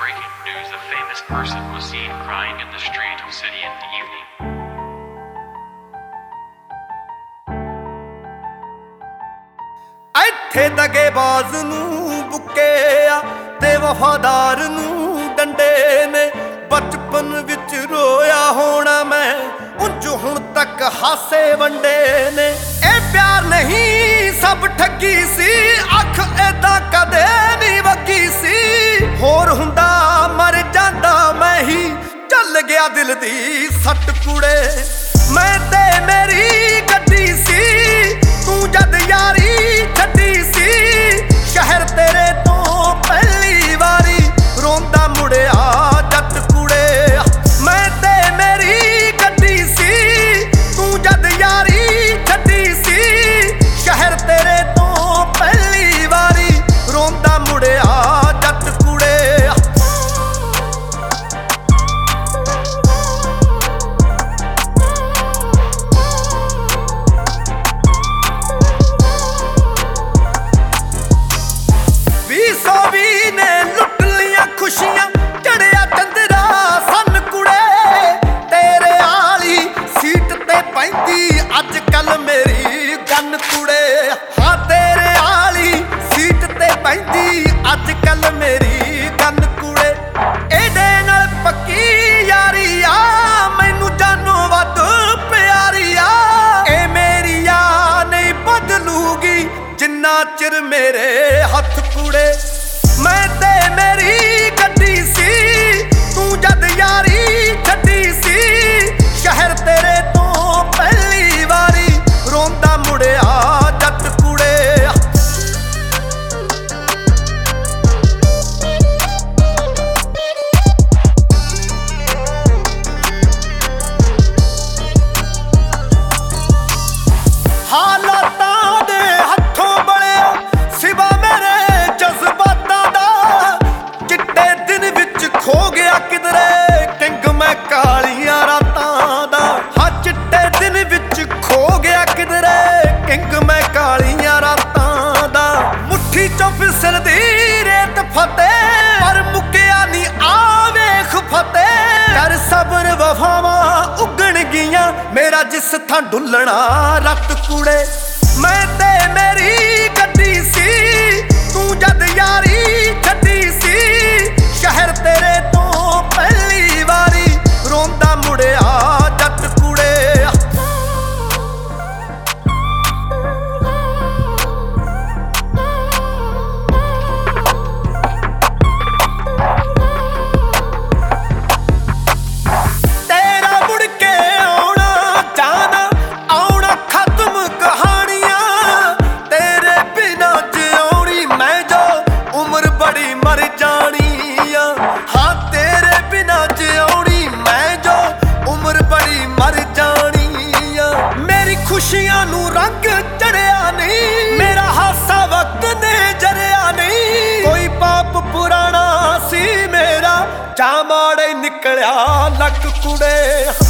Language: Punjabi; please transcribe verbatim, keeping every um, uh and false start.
breaking news, a famous person was seen crying in the street of City in the evening. ਇੱਥੇ ਦਗੇਬਾਜ਼ ਨੂੰ ਬੁੱਕਿਆ ਤੇ ਵਫਾਦਾਰ ਨੂੰ ਡੰਡੇ ਨੇ। ਬਚਪਨ ਵਿੱਚ ਰੋਇਆ ਹੋਣਾ ਮੈਂ, ਉਂਝ ਹੁਣ ਤੱਕ ਹਾਸੇ ਵੰਡੇ ਨੇ। ਇਹ ਪਿਆਰ ਨਹੀਂ ਸਭ ਠੱਗੀ ਸੀ, ਅੱਖ ਏਦਾਂ ਕਦੇ ਨਹੀਂ ਵਗੀ ਸੀ। ਹੋਰ ਹੁੰਦਾ ਮਰ ਜਾਂਦਾ ਮੈਂ ਹੀ, ਚੱਲ ਗਿਆ ਦਿਲ ਦੀ ਸੱਟ ਕੁੜੇ। ਮੈਂ ਤੇ ਮੇਰੀ ਗੱਡੀ ਸੀ, ਤੂੰ ਜਦ ਯਾਰੀ ਛੱਡੀ ਸੀ। ਸ਼ਹਿਰ ਤੇਰੇ ਤੋਂ ਪਹਿਲੀ ਵਾਰੀ ਰੋਂਦਾ ਮੁੜਿਆ ਜੱਟ ਕੁੜੇ। ਮੈਂ ਤੇ ਮੇਰੀ ਗੱਡੀ ਸੀ, ਤੂੰ ਜਦ ਯਾਰੀ ਛੱਡੀ ਸੀ। ਸ਼ਹਿਰ ਤੇਰੇ ਤੋਂ ਪਹਿਲੀ ਵਾਰੀ ਰੋਂਦਾ ਮੁੜਿਆ ਜੱਟ ਕੁੜੇ। ਖੁਸ਼ੀਆਂ ਚੜਿਆ ਚੰਦਰਾ ਸੰਨ ਕੁੜੇ, ਤੇਰੇ ਆਲੀ ਸੀਟ ਤੇ ਪੈਂਦੀ ਅੱਜ ਕੱਲ ਮੇਰੀ ਗੰਨ ਕੁੜੇ। ਹਾਂ ਤੇਰੇ ਆਲੀ ਸੀਟ ਤੇ ਪੈਂਦੀ ਅੱਜ ਕੱਲ ਮੇਰੀ ਗੰਨ ਕੁੜੇ। ਇਹਦੇ ਨਾਲ ਪੱਕੀ ਯਾਰੀ ਆ, ਮੈਨੂੰ ਜਾਨੋਂ ਵੱਧ ਪਿਆਰੀ ਆ। ਇਹ ਮੇਰੀ ਆ ਨਹੀਂ ਬਦਲੂਗੀ ਜਿੰਨਾ ਚਿਰ ਮੇਰੇ ਹੱਥ ਕੁੜੇ। ਮੈਂ ਤੇ ਮੇਰੀ ਗੱਡੀ ਸੀ, ਤੂੰ ਜਦ ਯਾਰੀ ਛੱਡੀ ਸੀ। ਸ਼ਹਿਰ ਤੇਰੇ ਤੋਂ ਪਹਿਲੀ ਵਾਰੀ ਰੋਂਦਾ ਮੁੜਿਆ ਜੱਟ ਕੁੜੇ। ਹਾਲਾਤਾਂ ਦੇ ਹੱਥੋਂ ਬਲਿਆ ਸਿਵਾ ਮੇਰੇ ਜਜ਼ਬਾਤਾਂ ਦਾ। ਚਿੱਟੇ ਦਿਨ ਵਿੱਚ ਖੋ ਗਿਆ ਕਿਧਰੇ ਕਿੰਗ ਮੈਂ ਕਾਲੀਆਂ ਰਾਤਾਂ ਦਾ। ਹਾਂ ਚਿੱਟੇ ਦਿਨ ਵਿੱਚ ਖੋ ਗਿਆ ਕਿਧਰੇ ਕਿੰਗ ਮੈਂ ਕਾਲੀਆਂ ਰਾਤਾਂ ਦਾ। ਮੁੱਠੀ ਚੋਂ ਫਿਸਲਦੀ ਰੇਤ ਫਤਿਹ, ਪਰ ਮੁੱਕਿਆ ਨਹੀਂ ਆ ਵੇਖ ਫਤਿਹ। ਕਰ ਸਬਰ ਵਫਾਵਾਂ ਉੱਗਣ ਗਈਆਂ, ਮੇਰਾ ਜਿਸ ਥਾਂ ਡੁੱਲਣਾ ਰੱਤ ਕੁੜੇ। ਮੈਂ ਤੇ ਮੇਰੀ ਗੱਡੀ ਸੀ, ਤੂੰ ਜਦ ਯਾਰੀ ਛੱਡੀ ਸੀ। ਸ਼ਹਿਰ ਤੇਰੇ ਤੋਂ ਪਹਿਲੀ ਵਾਰੀ ਰੋਂਦਾ ਮੁੜਿਆ ਜੱਟ ਕੁੜੇ। ਤੇਰਾ ਮੁੜ ਕੇ ਆਉਣਾ ਜਾਣਾ, ਆਉਣਾ ਖਤਮ ਕਹਾਣੀਆਂ। ਤੇਰੇ ਬਿਨਾਂ ਜਿਉਣੀ ਮੈਂ ਜੋ ਉਮਰ ਬੜੀ ਮਰ ਜਾਣੀ ਆ। ਹਾਂ ਤੇਰੇ ਬਿਨਾਂ ਜਿਉਣੀ ਮੈਂ ਜੋ ਉਮਰ ਬੜੀ ਮਰ ਜਾਣੀ ਆ। ਮੇਰੀ ਖੁਸ਼ੀਆਂ ਨੂੰ ਰੰਗ ਚੜਿਆ ਨਹੀਂ, ਮੇਰਾ ਹਾਸਾ ਵਕਤ ਨੇ ਜਰਿਆ ਨਹੀਂ। ਕੋਈ ਪਾਪ ਪੁਰਾਣਾ ਸੀ ਮੇਰਾ, ਜਾਂ ਮਾੜੇ ਨਿਕਲਿਆ ਲੱਕ ਕੁੜੇ।